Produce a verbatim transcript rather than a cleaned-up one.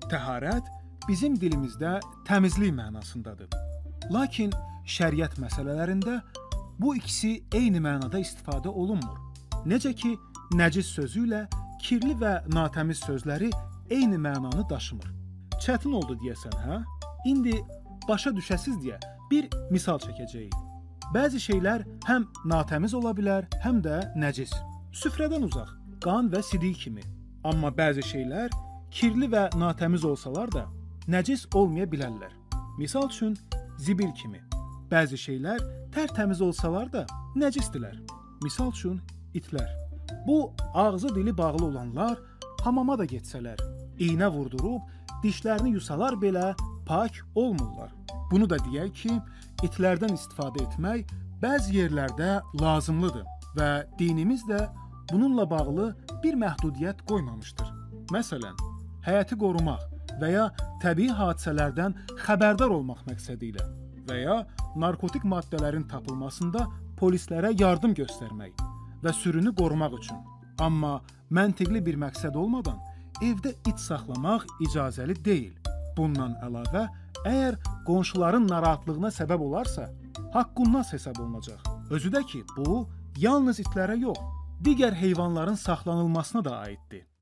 Təharət bizim dilimizdə təmizlik mənasındadır. Lakin şəriət məsələlərində bu ikisi eyni mənada istifadə olunmur. Necə ki, nəcis sözü ilə kirli və natəmiz sözləri eyni mənanı daşımır. Çətin oldu deyəsən, hə? İndi başa düşəsiz deyə bir misal çəkəcəyik. Bəzi şeylər həm natəmiz ola bilər, həm də nəcis. Süfrədən uzaq, qan və sidik kimi. Amma bəzi şeylər kirli və natəmiz olsalar da nəcis olmaya bilərlər. Misal üçün, zibil kimi. Bəzi şeylər tərtəmiz olsalar da nəcisdirlər. Misal üçün, itlər. Bu, ağzı dili bağlı olanlar hamama da getsələr, iynə vurdurub, dişlərini yusalar belə pak olmurlar. Bunu da deyək ki, itlərdən istifadə etmək bəzi yerlərdə lazımlıdır və dinimiz də bununla bağlı bir məhdudiyyət qoymamışdır. Məsələn, həyəti qorumaq və ya təbii hadisələrdən xəbərdar olmaq məqsədi ilə və ya narkotik maddələrin tapılmasında polislərə yardım göstərmək və sürünü qorumaq üçün. Amma məntiqli bir məqsəd olmadan evdə it saxlamaq icazəli deyil. Bundan əlavə, əgər qonşuların narahatlığına səbəb olarsa, haqqunnas hesab olunacaq. Özü də ki, bu, yalnız itlərə yox, digər heyvanların saxlanılmasına da aiddir.